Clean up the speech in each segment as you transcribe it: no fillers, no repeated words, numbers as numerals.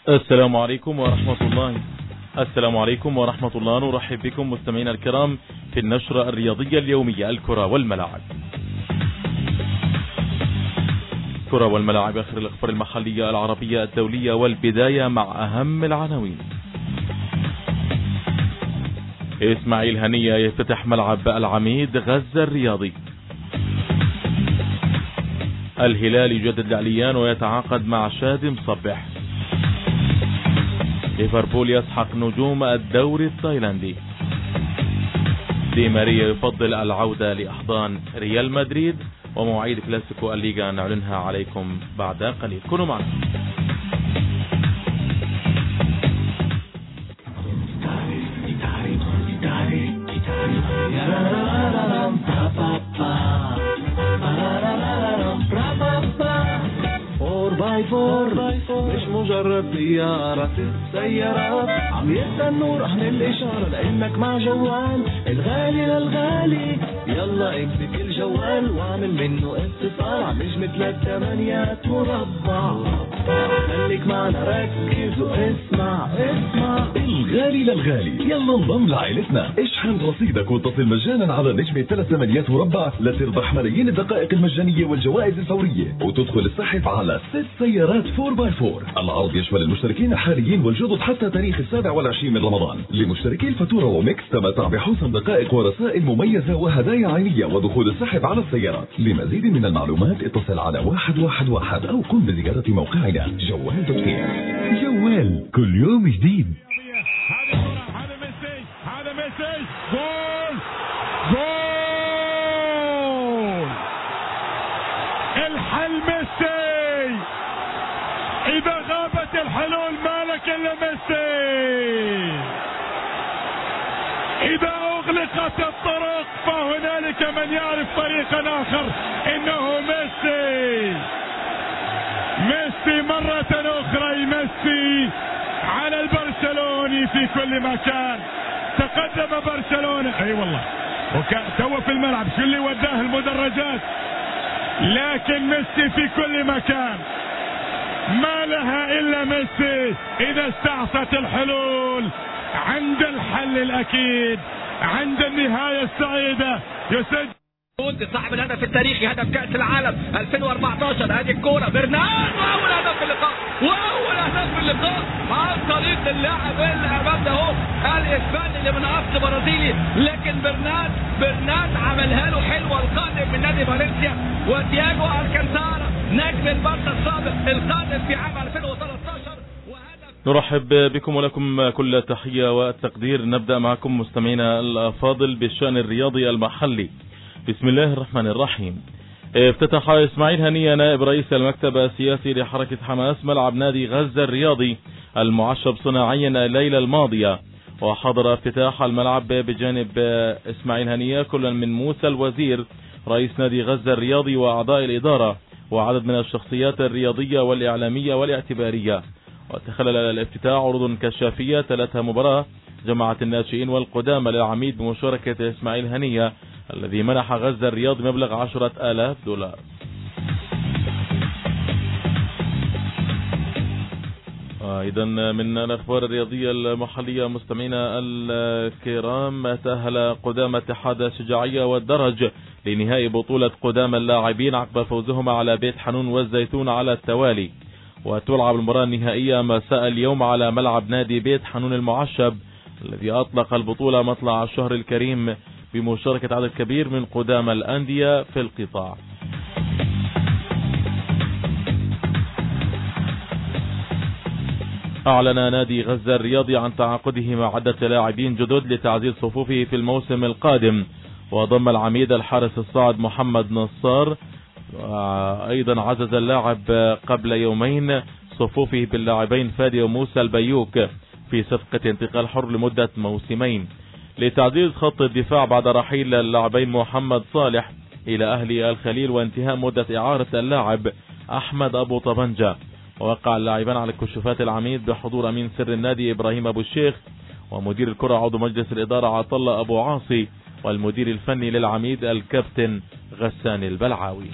السلام عليكم ورحمة الله. نرحب بكم مستمعينا الكرام في النشرة الرياضية اليومية الكرة والملاعب. كرة والملاعب، آخر الأخبار المحلية العربية الدولية، والبداية مع أهم العناوين. إسماعيل هنية يفتتح ملعب العميد غزة الرياضي. الهلال يجدد لعليان ويتعاقد مع شادي مصبح. ليفربول يسحق نجوم الدوري التايلاندي. دي ماريا يفضل العودة لأحضان ريال مدريد. ومواعيد كلاسيكو الليغا نعلنها عليكم بعد قليل. كونوا معنا. مش مجرد زيارة السيارات، عم يستنوا رهن الإشارة لأنك مع جوال الغالي للغالي. يلا امسك الجوال واعمل منه اتصال على نجمة 3 مربع. خليك معنا ركز واسمع الغالي للغالي. يلا انضم لعائلتنا، اشحن رصيدك واتصل مجانا على نجمة 3 مربع لتربح ملايين الدقائق المجانية والجوائز الفورية، وتدخل السحب على 6 سيارات 4x4. العرض يشمل المشتركين الحاليين والجدد حتى تاريخ 27 من رمضان. لمشتركي الفاتورة وميكس تمتع بحوسم دقائق ورسائل مميزة وهدايا عينية ودخول السحب على السيارات. لمزيد من المعلومات اتصل على 111 أو قم بزيارة موقعنا جوال.كي. جوال، كل يوم جديد. هذا ميسي جول الحل ميسي. إذا غابت الحلول مالك إلا ميسي. إذا أغلقت الطرق فهنالك من يعرف طريقا آخر. إنه ميسي مرة أخرى. ميسي على البرشلوني في كل مكان. تقدم برشلونة، أي والله، وكان في الملعب شو اللي وداه المدرجات، لكن ميسي في كل مكان. ما لها إلا ميسي. إذا استعصت الحلول عند الحل الأكيد، عند النهاية السعيدة يسجل صاحب الهدف التاريخي، هدف كأس العالم 2014. هذه الكورة برنارد، وأول هدف في اللقاء عن طريق اللاعب اللي أمامنا هو الإسباني اللي من أصل برازيلي، لكن برنارد عملها له حلوة. القادم من نادي فالنسيا، وتياجو الكانتارا نجم البارسا السابق القادم في عام 2013. نرحب بكم ولكم كل التحية والتقدير. نبدأ معكم مستمعينا الأفاضل بالشأن الرياضي المحلي. بسم الله الرحمن الرحيم. افتتح إسماعيل هنية نائب رئيس المكتب السياسي لحركة حماس ملعب نادي غزة الرياضي المعشب صناعيا الليلة الماضية، وحضر افتتاح الملعب بجانب إسماعيل هنية كل من موسى الوزير رئيس نادي غزة الرياضي وأعضاء الإدارة وعدد من الشخصيات الرياضية والإعلامية والاعتبارية. وتخلل الافتتاح عروض كشافية 3 مباراة جماعة الناشئين والقدامى للعميد بمشاركة إسماعيل هنية الذي منح غزة الرياض مبلغ 10,000 دولار. أيضا من الأخبار الرياضية المحلية مستمعينا الكرام، تأهل قدامى اتحاد الشجاعية والدرج لنهائي بطولة قدامى اللاعبين عقب فوزهما على بيت حنون والزيتون على التوالي. وتلعب المباراة النهائية مساء اليوم على ملعب نادي بيت حنون المعشب الذي أطلق البطولة مطلع الشهر الكريم بمشاركة عدد كبير من قدامى الأندية في القطاع. أعلن نادي غزة الرياضي عن تعاقده مع عدة لاعبين جدد لتعزيز صفوفه في الموسم القادم، وضم العميد الحارس الصاعد محمد نصار. أيضا عزز اللاعب قبل يومين صفوفه باللاعبين فادي وموسى البيوك في صفقة انتقال حر لمدة موسمين لتعزيز خط الدفاع بعد رحيل اللاعبين محمد صالح إلى أهلي الخليل وانتهاء مدة إعارة اللاعب أحمد أبو طبنجة. ووقع اللاعبان على كشوفات العميد بحضور أمين سر النادي إبراهيم أبو الشيخ ومدير الكرة عضو مجلس الإدارة عطلة أبو عاصي والمدير الفني للعميد الكابتن غسان البلعاوي.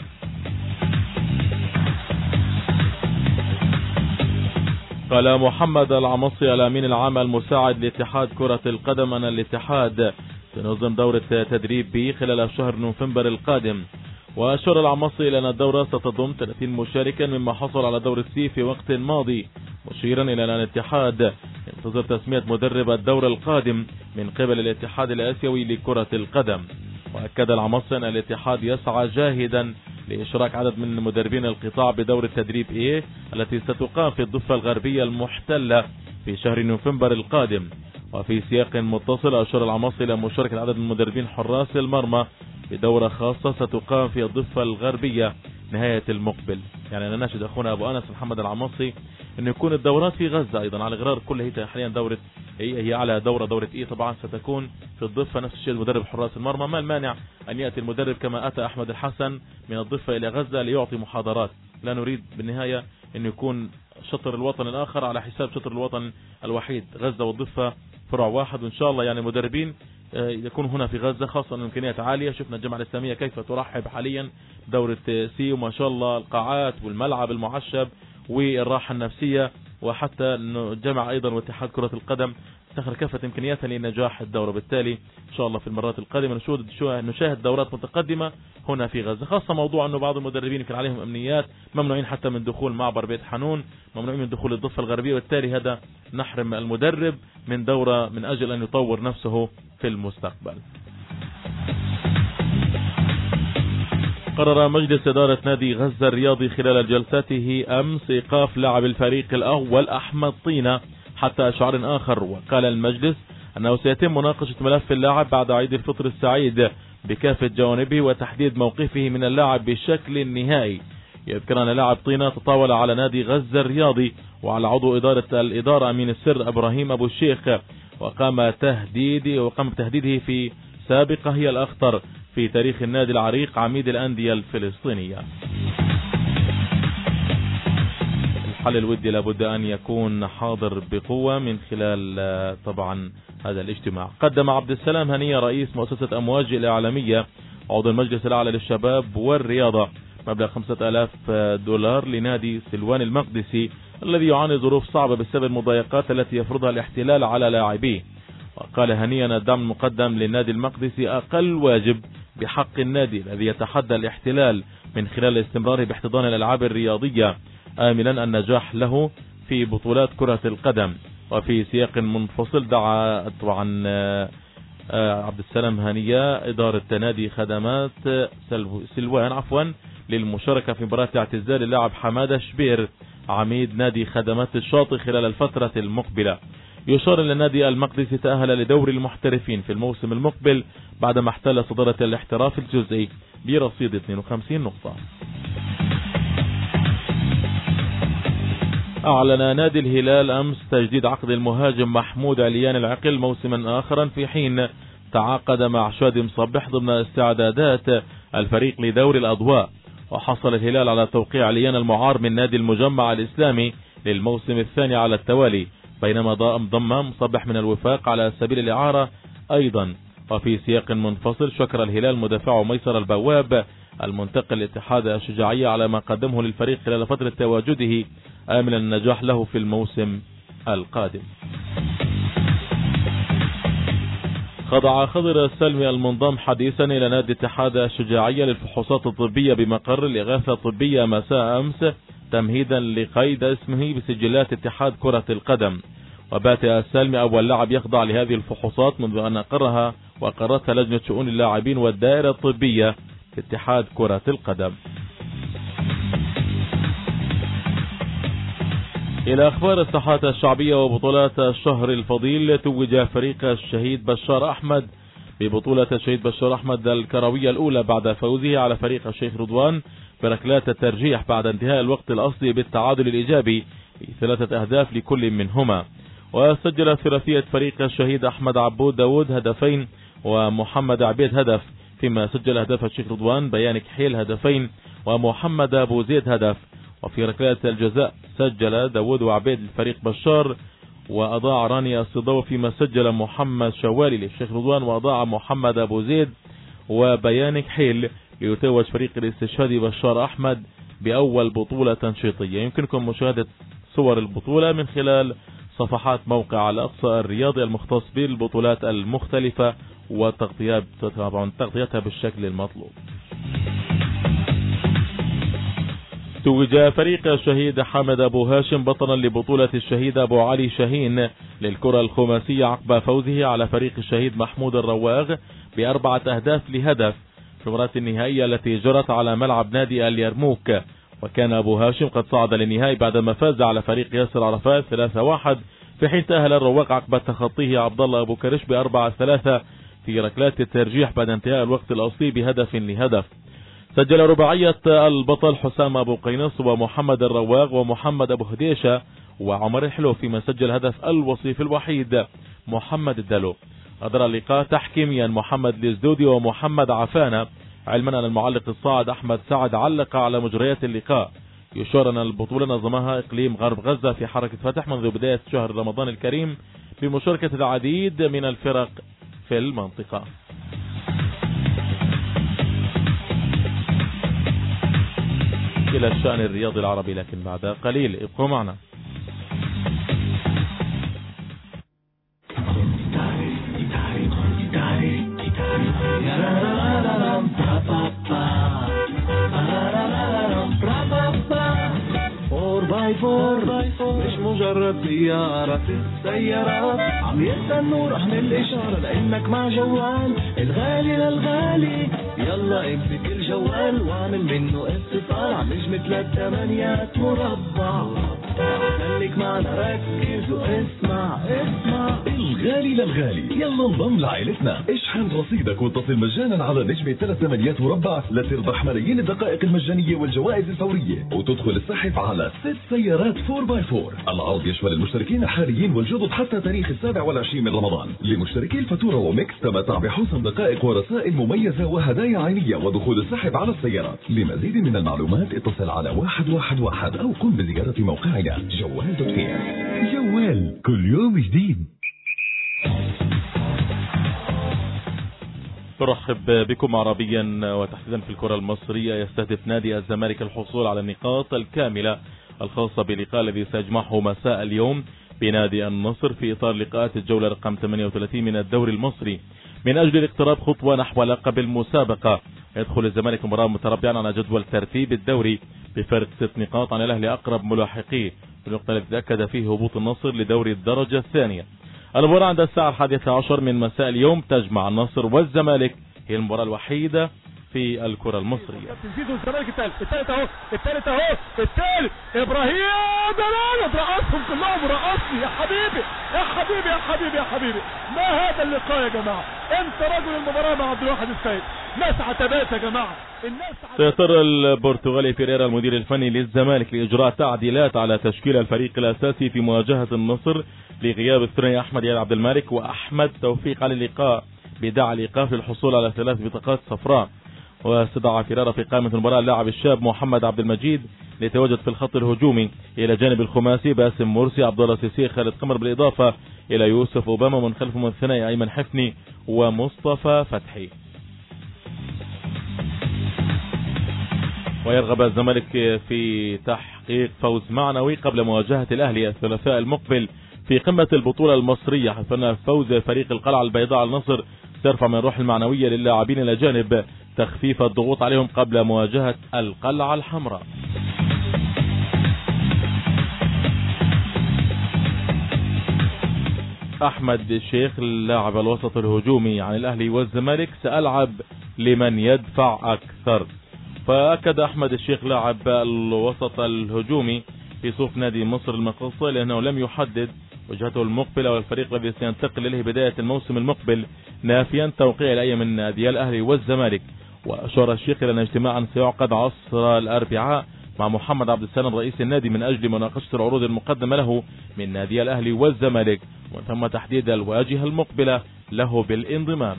قال محمد العمصي الأمين العام المساعد لاتحاد كرة القدم أن الاتحاد سينظم دورة تدريب بي خلال شهر نوفمبر القادم. وأشار العمصي إلى أن الدورة ستضم 30 مشاركا مما حصل على دورة سي في وقت ماضي، مشيرا إلى أن الاتحاد ينتظر تسمية مدرب الدورة القادم من قبل الاتحاد الآسيوي لكرة القدم. وأكد العمصي أن الاتحاد يسعى جاهدا لإشراك عدد من مدربين القطاع بدورة تدريب إيه التي ستقام في الضفة الغربية المحتلة في شهر نوفمبر القادم. وفي سياق متصل أشار العمصي إلى مشاركة عدد من مدربين حراس المرمى بدورة خاصة ستقام في الضفة الغربية نهاية المقبل. يعني أنا ناشد أخونا أبو أنس محمد العمصي أن يكون الدورات في غزة أيضا على غرار كل هي حاليا دورة هي على دورة إيه طبعا ستكون في الضفة نفس الشيء مدرب حراس المرمى. ما المانع أن يأتي المدرب كما أتى أحمد الحسن من الضفة إلى غزة ليعطي محاضرات. لا نريد بالنهاية أن يكون شطر الوطن الآخر على حساب شطر الوطن الوحيد. غزة والضفة فرع واحد، وإن شاء الله يعني مدربين يكون هنا في غزة، خاصة الإمكانيات عالية. شفنا الجامعة الإسلامية كيف ترحب حاليا دورة سي، وما شاء الله القاعات والملعب المعشب والراحة النفسية، وحتى الجامعة أيضا واتحاد كرة القدم تخر كافة إمكانياتها لنجاح الدورة. بالتالي إن شاء الله في المرات القادمة نشاهد دورات متقدمة هنا في غزة، خاصة موضوع أنه بعض المدربين كان عليهم أمنيات، ممنوعين حتى من دخول معبر بيت حنون، ممنوعين من دخول الضفة الغربية، وبالتالي هذا نحرم المدرب من دورة من أجل أن يطور نفسه في المستقبل. قرر مجلس إدارة نادي غزة الرياضي خلال جلسته أمس إيقاف لاعب الفريق الأول أحمد طينة حتى أشعار آخر. وقال المجلس أنه سيتم مناقشة ملف اللاعب بعد عيد الفطر السعيد بكافة جوانبه وتحديد موقفه من اللاعب بشكل نهائي. يذكر أن لاعب طينة تطاول على نادي غزة الرياضي وعلى عضو الإدارة أمين السر إبراهيم أبو الشيخ، وقام بتهديده في سابقة هي الأخطر في تاريخ النادي العريق عميد الأندية الفلسطينية. الحل الودي لابد أن يكون حاضر بقوة من خلال طبعا هذا الاجتماع. قدم عبد السلام هنية رئيس مؤسسة أمواج الإعلامية عضو المجلس الأعلى للشباب والرياضة مبلغ $5,000 لنادي سلوان المقدسي الذي يعاني ظروف صعبة بسبب المضايقات التي يفرضها الاحتلال على لاعبيه. وقال هنية أن الدعم المقدم للنادي المقدسي أقل واجب بحق النادي الذي يتحدى الاحتلال من خلال استمراره باحتضان الألعاب الرياضية، آملا النجاح له في بطولات كرة القدم. وفي سياق منفصل دعا طبعا عبد السلام هنية إدارة نادي خدمات سلوان للمشاركة في مباراة اعتزال اللاعب حمادة شبير عميد نادي خدمات الشاطئ خلال الفترة المقبلة. يشار أن النادي المقدسي تأهل لدور المحترفين في الموسم المقبل بعدما احتل صدارة الاحتراف الجزئي برصيد 52 نقطة. أعلن نادي الهلال أمس تجديد عقد المهاجم محمود عليان العقل موسما آخرا، في حين تعاقد مع شادي مصبح ضمن استعدادات الفريق لدور الأضواء. وحصل الهلال على توقيع عليان المعار من نادي المجمع الإسلامي للموسم الثاني على التوالي، بينما ضم مصبح من الوفاق على سبيل الإعارة أيضا. وفي سياق منفصل شكر الهلال مدافعه ميسر البواب المنتقل لاتحاد الشجاعية على ما قدمه للفريق خلال فترة تواجده، آملا النجاح له في الموسم القادم. خضع خضر السلمي المنضم حديثا إلى نادي اتحاد الشجاعية للفحوصات الطبية بمقر الإغاثة الطبية مساء أمس تمهيدا لقيد اسمه بسجلات اتحاد كرة القدم. وبات السلمي أول لاعب يخضع لهذه الفحوصات منذ أن أقرها وأقرتها لجنة شؤون اللاعبين والدائرة الطبية في اتحاد كرة القدم. إلى أخبار الساحات الشعبية وبطولات الشهر الفضيل. توج فريق الشهيد بشار أحمد ببطولة الشهيد بشار أحمد الكروية الأولى بعد فوزه على فريق الشيخ رضوان بركلات الترجيح بعد انتهاء الوقت الأصلي بالتعادل الإيجابي ب3 أهداف لكل منهما. وسجل ثلاثية فريق الشهيد أحمد عبود داود هدفين ومحمد عبيد هدف، فيما سجل أهداف الشيخ رضوان بيان كحيل هدفين ومحمد أبو زيد هدف. وفي ركلات الجزاء سجل داود وعبيد الفريق بشار وأضاع راني الصدو، فيما سجل محمد شوالي للشيخ رضوان وأضاع محمد أبو زيد وبيان كحيل ليتوج فريق الاستشهادي بشار أحمد بأول بطولة تنشيطية. يمكنكم مشاهدة صور البطولة من خلال صفحات موقع الأقصى الرياضي المختص بالبطولات المختلفة وتغطيتها بالشكل المطلوب. توج فريق الشهيد حامد أبو هاشم بطلا لبطولة الشهيد أبو علي شاهين للكرة الخماسية عقب فوزه على فريق الشهيد محمود الرواغ ب4 أهداف لهدف في المباراة النهائية التي جرت على ملعب نادي اليرموك. وكان أبو هاشم قد صعد للنهائي بعدما فاز على فريق ياسر عرفات 3-1، في حين تأهل الرواغ عقب تخطيه عبد الله أبو كرش ب4-3 في ركلات الترجيح بعد انتهاء الوقت الأصلي بهدف لهدف. سجل رباعية البطل حسام أبو قينص ومحمد الرواغ ومحمد أبو هديشة وعمر الحلو، فيما سجل هدف الوصيف الوحيد محمد الدلو. أدار اللقاء تحكيميا محمد الزدودي ومحمد عفانة، علما أن المعلق الصاعد أحمد سعد علق على مجريات اللقاء. يشار أن البطولة نظمها إقليم غرب غزة في حركة فتح منذ بداية شهر رمضان الكريم بمشاركة العديد من الفرق في المنطقة. إلى الشأن الرياضي العربي لكن بعد قليل، ابقوا معنا. مش مجرد زيارة السيارات، عم يستنوا رهن الإشارة لأنك مع جوال الغالي للغالي. يلا امسك الجوال واعمل منه اتصال على نجمة 3 مربع. خليك معنا ركز واسمع الغالي للغالي، يلا انضم لعائلتنا. اشحن رصيدك واتصل مجانا على نجمة 3 مربع لتربح ملايين الدقائق المجانية والجوائز الفورية، وتدخل السحب على 6 سيارات 4x4. العرض يشمل المشتركين الحاليين والجدد حتى تاريخ 27 من رمضان. لمشتركي الفاتورة وميكس تمتع بحوسم دقائق ورسائل مميزة وهدايا عينية ودخول السحب على السيارات. لمزيد من المعلومات اتصل على 111 أو قم بزيارة موقعنا جوال.كي. جوال كل يوم جديد. نرحب بكم عربيا وتحديدا في الكرة المصرية. يستهدف نادي الزمالك الحصول على النقاط الكاملة الخاصة بلقاء الذي سيجمعه مساء اليوم بنادي النصر في إطار لقاءات الجولة رقم 38 من الدوري المصري من أجل الاقتراب خطوة نحو لقب المسابقة. يدخل الزمالك مباراة متربعا على جدول ترتيب الدوري بفرق 6 نقاط عن الأهلي أقرب ملاحقيه، في الوقت الذي تأكد فيه هبوط النصر لدوري الدرجة الثانية. المباراة عند الساعة 11 من مساء اليوم تجمع النصر والزمالك، هي المباراة الوحيدة في الكرة المصرية. الزمالك الثالث اهو، الثالث ابراهيم جلال رقصهم كلهم، رقصني يا حبيبي يا حبيبي يا حبيبي يا حبيبي. ما هذا اللقاء يا جماعة؟ انت رجل المباراة مع عبد الواحد السيد، ناس عتبات يا جماعة. سيضطر البرتغالي فيريرا المدير الفني للزمالك لإجراء تعديلات على تشكيل الفريق الأساسي في مواجهة النصر لغياب الثنائي أحمد يا عبد المالك وأحمد توفيق على اللقاء بدعا الإيقاف للحصول على 3 بطاقات صفراء. واستدعى فيريرا في قائمة المباراة اللاعب الشاب محمد عبد المجيد ليتواجد في الخط الهجومي إلى جانب الخماسي باسم مرسي عبد الله سيسي خالد قمر، بالإضافة إلى يوسف أوباما من خلفهم الثنائي أيمن حفني ومصطفى فتحي. ويرغب الزمالك في تحقيق فوز معنوي قبل مواجهة الأهلي الثلاثاء المقبل في قمة البطولة المصرية، حيث أن فوز فريق القلعة البيضاء على النصر سيرفع من الروح المعنوية للاعبين إلى جانب تخفيف الضغوط عليهم قبل مواجهة القلعة الحمراء. أحمد الشيخ اللاعب الوسط الهجومي عن الأهلي والزمالك سألعب لمن يدفع أكثر. فأكد أحمد الشيخ لاعب الوسط الهجومي في صفوف نادي مصر المقاصة لأنه لم يحدد وجهته المقبلة والفريق الذي سينتقل إليه بداية الموسم المقبل، نافيا توقيع الأي من نادي الأهلي والزمالك. وأشار الشيخ إلى أن اجتماعا سيعقد عصر الأربعاء مع محمد عبد السلام رئيس النادي من أجل مناقشة العروض المقدمة له من نادي الأهلي والزمالك، ومن ثم تحديد الواجهة المقبلة له بالانضمام.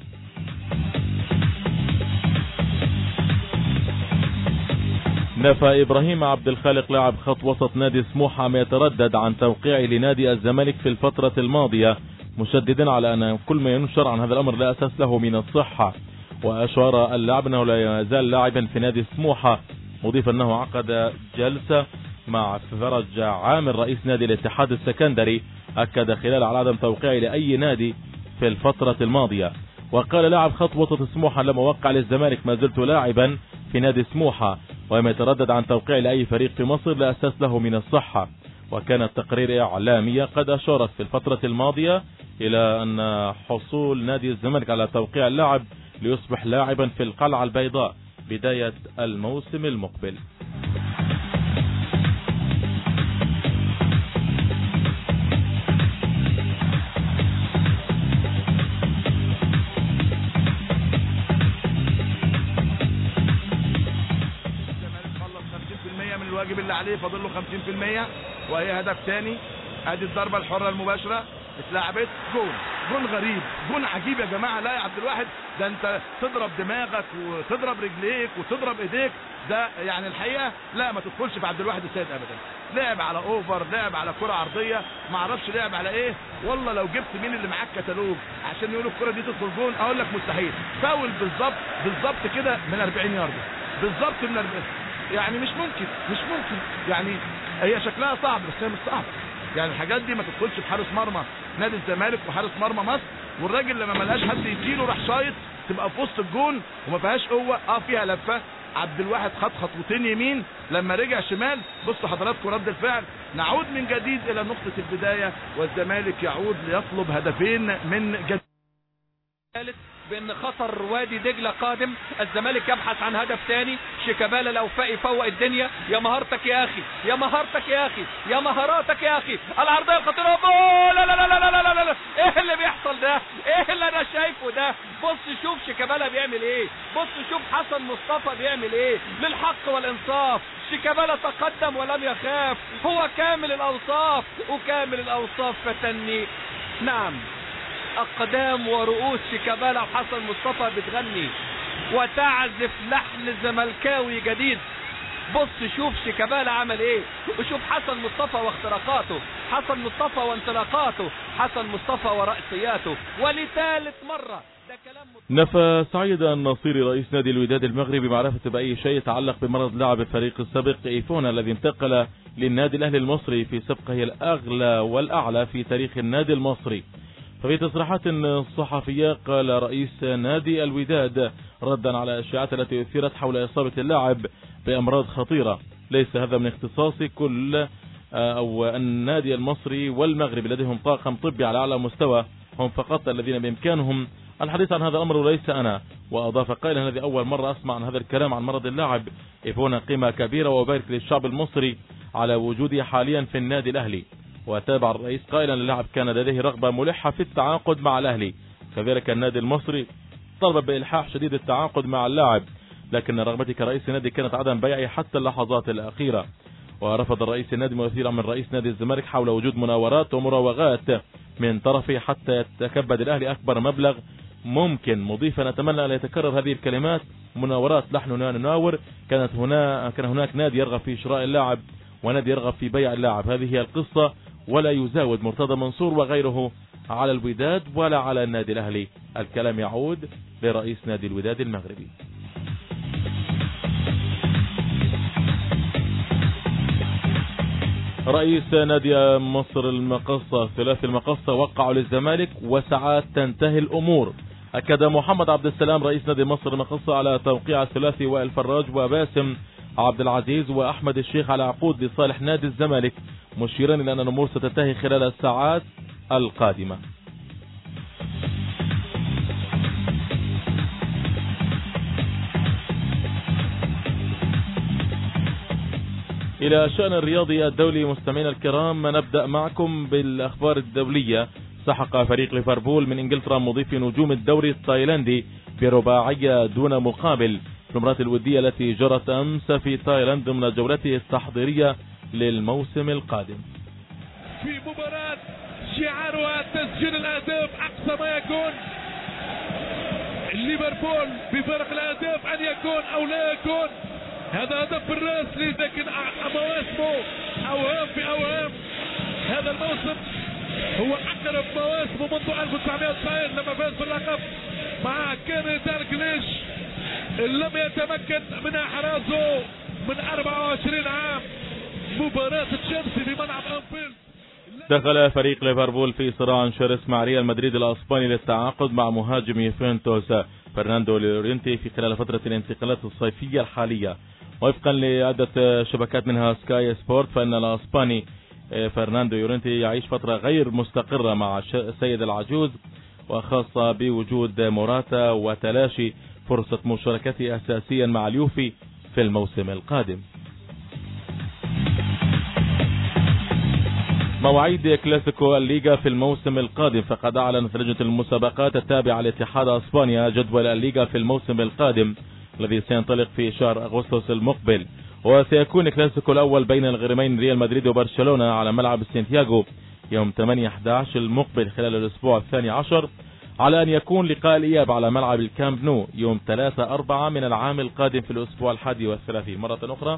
نفى إبراهيم عبد الخالق لاعب خط وسط نادي سموحة ما يتردد عن توقيعه لنادي الزمالك في الفترة الماضية، مشددا على أن كل ما ينشر عن هذا الأمر لا أساس له من الصحة. وأشار اللاعب أنه لا يزال لاعبا في نادي سموحة، مضيفا أنه عقد جلسة مع فرج عامر رئيس نادي الاتحاد السكندري أكد خلال على عدم توقيعه لأي نادي في الفترة الماضية، وقال لاعب خطوة سموحة لما وقع للزمالك ما زلت لاعبا في نادي سموحة ولم يتردد عن توقيع لأي فريق في مصر لا أساس له من الصحة. وكانت تقارير إعلامية قد أشارت في الفترة الماضية إلى أن حصول نادي الزمالك على توقيع اللاعب ليصبح لاعبا في القلعة البيضاء بداية الموسم المقبل. الواجب اللي عليه فاضل له 50% وهي هدف ثاني. ادي الضربه الحره المباشره اتلعبت جون غريب، جون عجيب يا جماعه. لا يا عبد الواحد، ده انت تضرب دماغك وتضرب رجليك وتضرب ايديك، ده يعني الحقيقه لا ما تدخلش في عبد الواحد السيد ابدا. لعب على اوفر، لعب على كره عرضيه، ما اعرفش لعب على ايه. والله لو جبت مين اللي معاك كتالوج عشان يقولوا الكره دي تدخل جون اقول لك مستحيل. فاول بالظبط كده من 40 يارده، بالظبط من 40. يعني مش ممكن يعني هي شكلها صعب بس هي مش صعب. يعني الحاجات دي ما تدخلش في حارس مرمى نادي الزمالك وحارس مرمى مصر، والراجل لما ملقاش حد يديله راح شايط، تبقى في وسط الجون وما فيهاش قوه. فيها لفه، عبد الواحد خد خطوتين يمين لما رجع شمال. بصوا حضراتكم رد الفعل. نعود من جديد الى نقطه البدايه والزمالك يعود ليطلب هدفين من جديد. بان خطر وادي دجله قادم. الزمالك يبحث عن هدف ثاني. شيكابالا الاوفاء يفوق الدنيا. يا مهارتك يا اخي، يا مهارتك يا اخي، يا مهاراتك يا اخي. العرضيه الخطيره، لا لا لا لا لا لا لا، ايه اللي بيحصل ده؟ ايه اللي انا شايفه ده؟ بص شوف شيكابالا بيعمل ايه، بص شوف حسن مصطفى بيعمل ايه. للحق والانصاف شيكابالا تقدم ولم يخاف. هو كامل الاوصاف، وكامل الاوصاف فتني. نعم، اقدام ورؤوس شيكابالا وحسن مصطفى بتغني وتعزف لحن زملكاوي جديد. بص شوف شيكابالا عمل ايه، وشوف حسن مصطفى واختراقاته، حسن مصطفى وانطلاقاته، حسن مصطفى ورأسياته. ولثالث مرة ده كلام نفى سعيد النصيري رئيس نادي الوداد المغربي معرفة بأي شيء يتعلق بمرض لاعب الفريق السابق ايفونا الذي انتقل للنادي الاهلي المصري في سبقه الاغلى والاعلى في تاريخ النادي المصري. ففي تصريحات صحفية قال رئيس نادي الوداد ردا على الاشاعات التي اثيرت حول اصابة اللاعب بامراض خطيرة: ليس هذا من اختصاصي، كل او النادي المصري والمغرب لديهم طاقم طبي على اعلى مستوى، هم فقط الذين بامكانهم الحديث عن هذا الامر وليس انا. واضاف قائلا: هذه اول مرة اسمع عن هذا الكلام عن مرض اللاعب ايفونا، قيمة كبيرة وبارك للشعب المصري على وجوده حاليا في النادي الاهلي. وتابع الرئيس قائلا: اللاعب كان لديه رغبة ملحة في التعاقد مع الاهلي، كذلك النادي المصري طلب بإلحاح شديد التعاقد مع اللاعب، لكن رغبتي كرئيس النادي كانت عدم بيعه حتى اللحظات الأخيرة. ورفض الرئيس النادي مثيرا من رئيس نادي الزمالك حول وجود مناورات ومراوغات من طرفه حتى يتكبد الأهلي أكبر مبلغ ممكن، مضيفا: نتمنى أن يتكرر هذه الكلمات، مناورات نحن لا نناور. كان هناك نادي يرغب في شراء اللاعب ونادي يرغب في بيع اللاعب، هذه هي القصة، ولا يزاود مرتضى منصور وغيره على الوداد ولا على النادي الأهلي. الكلام يعود لرئيس نادي الوداد المغربي. رئيس نادي مصر المقصة ثلاثي المقصة وقعوا للزمالك وساعات تنتهي الأمور. أكد محمد عبد السلام رئيس نادي مصر المقصة على توقيع الثلاثي وائل فراج وباسم عبد العزيز وأحمد الشيخ على عقود لصالح نادي الزمالك، مشيرا إلى أن الأمور ستنتهي خلال الساعات القادمة. إلى الشأن الرياضي الدولي مستمعينا الكرام، نبدأ معكم بالأخبار الدولية. سحق فريق ليفربول من إنجلترا مضيف نجوم الدوري التايلاندي برباعية دون مقابل في المباراة الودية التي جرت أمس في تايلاند ضمن جولته التحضيرية للموسم القادم. في مباراة شعارها تسجيل الأهداف أقصى ما يكون، ليفربول بفرق الأهداف أن يكون أو لا يكون. هذا هدف بالراس، لكن مواسمه أوهام في أوهام. هذا الموسم هو أقرب مواسمه منذ 1990 لما فاز باللقب مع كيني دالجليش، لم يتمكن من إحرازه من 24 عام. مباراة تشيلسي بملعب أنفيلد. دخل فريق ليفربول في صراع شرس مع ريال مدريد الاسباني للتعاقد مع مهاجم يوفنتوس فرناندو لورينتي في خلال فترة الانتقالات الصيفية الحالية. وفقا لعدة شبكات منها سكاي سبورت فإن الاسباني فرناندو يورينتي يعيش فترة غير مستقرة مع السيد العجوز، وخاصة بوجود موراتا وتلاشي فرصة مشاركته أساسيا مع اليوفي في الموسم القادم. مواعيد كلاسيكو الليغا في الموسم القادم. فقد أعلنت لجنة المسابقات التابعة لاتحاد اسبانيا جدول الليغا في الموسم القادم الذي سينطلق في شهر أغسطس المقبل، وسيكون كلاسيكو الأول بين الغريمين ريال مدريد وبرشلونة على ملعب سانتياغو يوم 8/11 المقبل خلال الأسبوع الثاني عشر، على أن يكون لقاء الإياب على ملعب الكامب نو يوم 3/4 من العام القادم في الأسبوع 31. مرة أخرى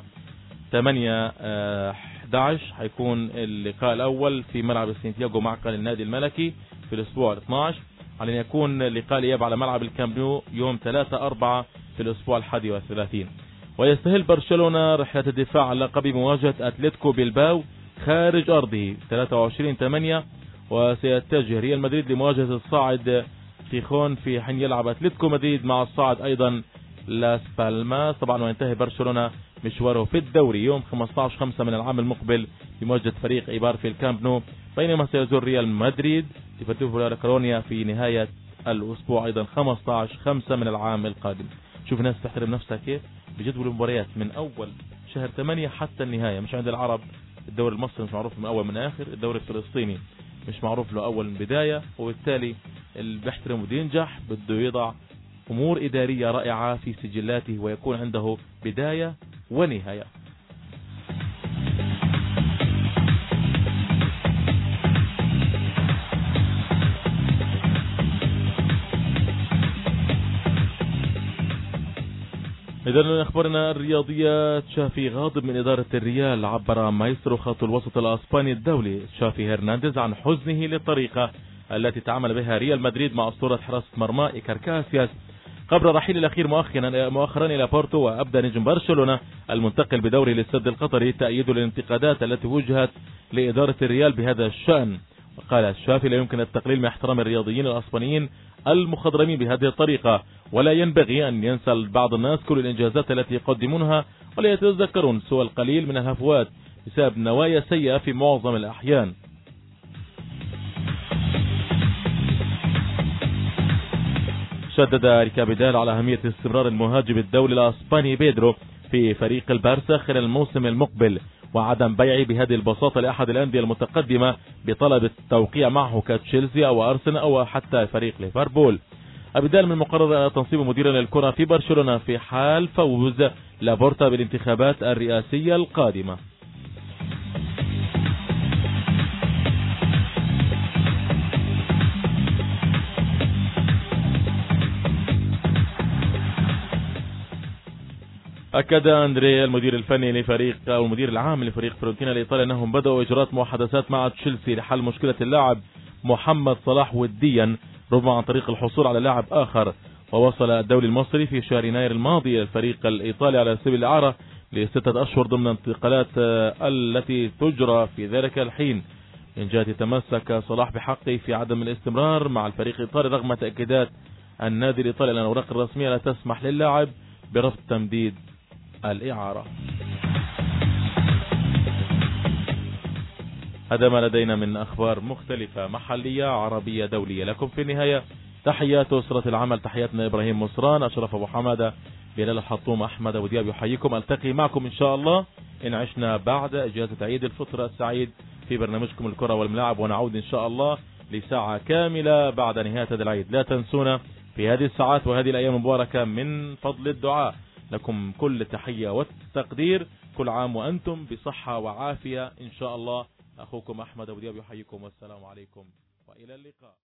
8/11 حيكون اللقاء الأول في ملعب سانتياغو معقل النادي الملكي في الأسبوع 12، على أن يكون لقاء الإياب على ملعب الكامب نو يوم 3/4 في الأسبوع 31. ويستهل برشلونة رحلة الدفاع عن لقب مواجهة أتلتيكو بيلباو خارج أرضه 23/8، وسيتجه ريال مدريد لمواجهة الصاعد تيخون في حين يلعب أتلتيكو مدريد مع الصاعد أيضا لاس بالماس. طبعا وينتهي برشلونة مشواره في الدوري يوم 15/5 من العام المقبل بمواجهة فريق إيبار في الكامب نو، بينما سيزور ريال مدريد ديبورتيفو لا كورونيا في نهاية الأسبوع أيضا 15/5 من العام القادم. شوف ناس تحترم نفسها كيف بجدول المباريات من أول شهر 8 حتى النهاية. مش عند العرب الدوري المصري مش معروف من أول من آخر، الدوري الفلسطيني مش معروف له أول من بداية، وبالتالي اللي بيحترم وبده ينجح بده يضع أمور إدارية رائعة في سجلاته ويكون عنده بداية ونهاية. إذا من أخبارنا الرياضية، تشافي غاضب من إدارة الريال. عبر مايسترو خط الوسط الأسباني الدولي تشافي هرنانديز عن حزنه للطريقة التي تعامل بها ريال مدريد مع أسطورة حراسة مرمى إيكار كاسياس قبل رحيل الأخير مؤخرا إلى بورتو. وأبدى نجم برشلونة المنتقل بدوره للسد القطري تأييد الانتقادات التي وجهت لإدارة الريال بهذا الشأن. وقال تشافي لا يمكن التقليل من احترام الرياضيين الأسبانيين المخضرمين بهذه الطريقة، ولا ينبغي أن ينسى بعض الناس كل الإنجازات التي يقدمونها ولا يتذكرون سوى القليل من الهفوات بسبب نوايا سيئة في معظم الأحيان. شدد ريكابيدال على أهمية استمرار المهاجم الدولي الأسباني بيدرو في فريق البارسا خلال الموسم المقبل، وعدم بيعه بهذه البساطة لأحد الأندية المتقدمة بطلب التوقيع معه كتشيلسي أو أرسنال أو حتى فريق ليفربول. أبيدال من المقرر تنصيب مديرا للكرة في برشلونة في حال فوز لابورتا بالانتخابات الرئاسية القادمة. أكد أندريا المدير الفني لفريق أو المدير العام لفريق فيورنتينا الإيطالي أنهم بدأوا إجراء محادثات مع تشيلسي لحل مشكلة اللاعب محمد صلاح وديا، ربما عن طريق الحصول على لاعب آخر. ووصل الدولي المصري في شهر يناير الماضي إلى الفريق الإيطالي على سبيل الإعارة ل6 أشهر ضمن الانتقالات التي تجرى في ذلك الحين. من جهة تمسك صلاح بحقه في عدم الاستمرار مع الفريق الإيطالي رغم تأكيدات النادي الإيطالي أن الأوراق الرسمية لا تسمح للاعب برفض تمديد الإعارة. هذا ما لدينا من أخبار مختلفة محلية عربية دولية. لكم في النهاية تحيات أسرة العمل، تحياتنا إبراهيم مصران، أشرف أبو حمادة، بلال الحطوم، أحمد أبو دياب يحييكم. ألتقي معكم إن شاء الله إن عشنا بعد إجازة عيد الفطر السعيد في برنامجكم الكرة والملاعب، ونعود إن شاء الله لساعة كاملة بعد نهاية هذا العيد. لا تنسونا في هذه الساعات وهذه الأيام المباركة من فضل الدعاء. لكم كل التحية والتقدير، كل عام وأنتم بصحة وعافية إن شاء الله. أخوكم أحمد أبو دياب يحييكم، والسلام عليكم وإلى اللقاء.